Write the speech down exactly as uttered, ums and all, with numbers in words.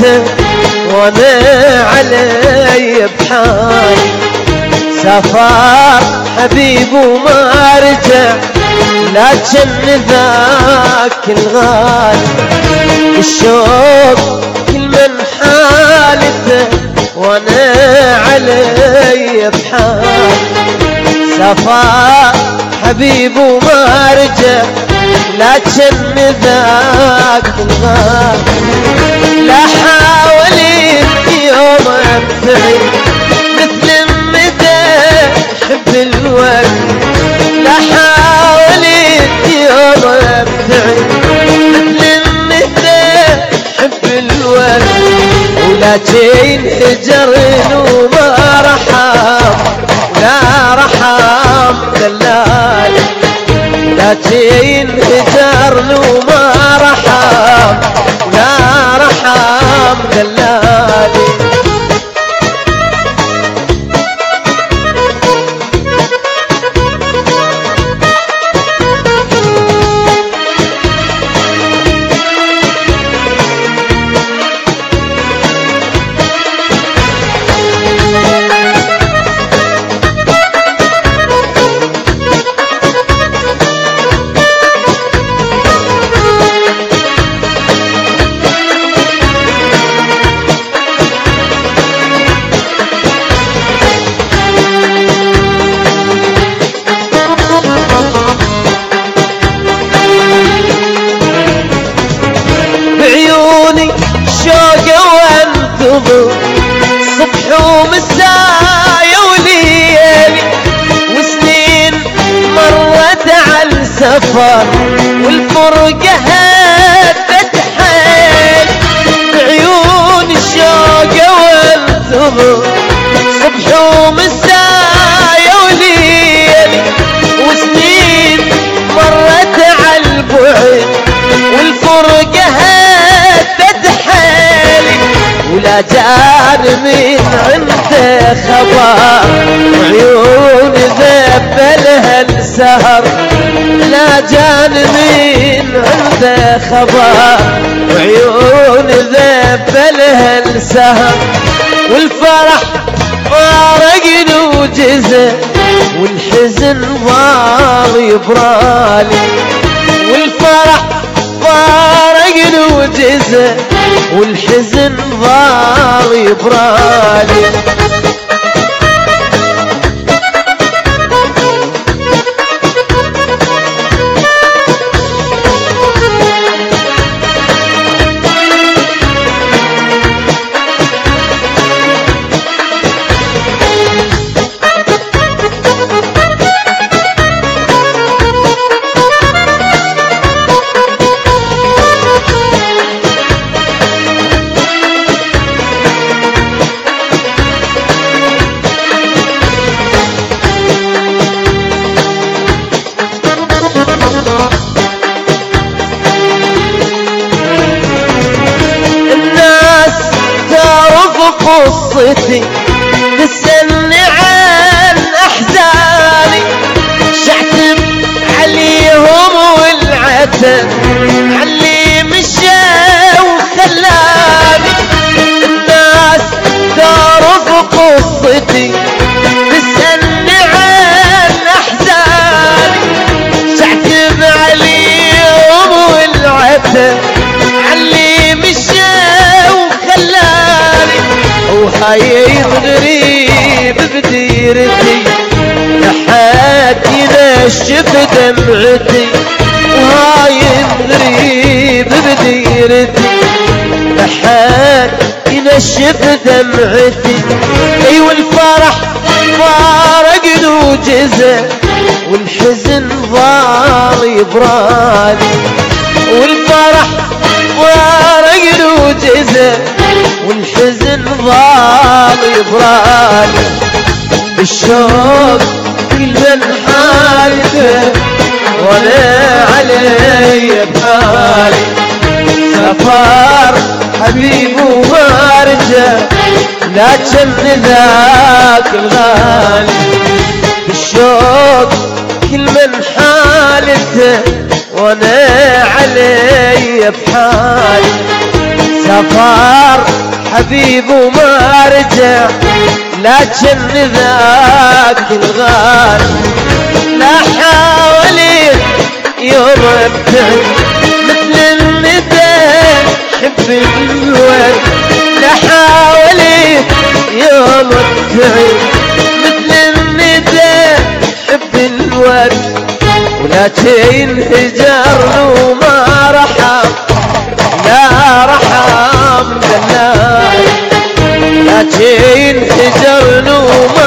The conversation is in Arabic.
حالته وانا علي بحالي. سافر حبيب وما رجع لكن ذاك الغالي. الشوق كل من حالته وانا علي بحالي. سافر حبيب وما رجع لكن ذاك الغالي. لا حاولت يوم ابتعد مثل المدى حب الوقت. لا حاولت يوم ابتعد مثل المدى حب الوقت. ولكن هجرن وما رحم لا رحم دلالي. لكن هجرن وما رحم لا رحم دلالي. صبح ومساء وليالي وسنين مرت على السفر والفرقة هدت حيل. بعيون الشوق والثبور صبح ومساء وليالي وسنين مرت على البعد والفرقة هدت حيلي. ولا جان من عنده خبر عيون ذب لها السهر. لا جان من عنده خبر عيون ذب لها السهر. والفرح فارق وجزه والحزن ضال يبرالي. والفرح فارق وجزه والحزن ضال يبرالي. قصتي تسألني عن أحزاني. شعتب عليهم والعتب علي مشى وخلاني. الناس تعرف قصتي تسألني عن أحزاني. شعتب عليهم والعتب علي مشى وخلاني. وهاي غريب بديرتي لحد ينشف دمعتي. وهاي غريب بديرتي لحد ينشف دمعتي. اي والفرح فارق وجزه والحزن ضال يبرالي. والفرح فارق وجزه والحزن ضال يبرالي. الشوق كل من حالته وانا علي بحالي. سفر حبيب وما رجع لكن ذاك الغالي. الشوق كل من حالته وانا علي بحالي. سافر حبيب وما رجع لكن ذاك الغال لا حاولت يوم ابتعد مثل الندى حب الورد لا حاولت يوم ابتعد مثل الندى حب الورد ولكن هجرنا وما رحم لا رحم بالله لكن هجرنا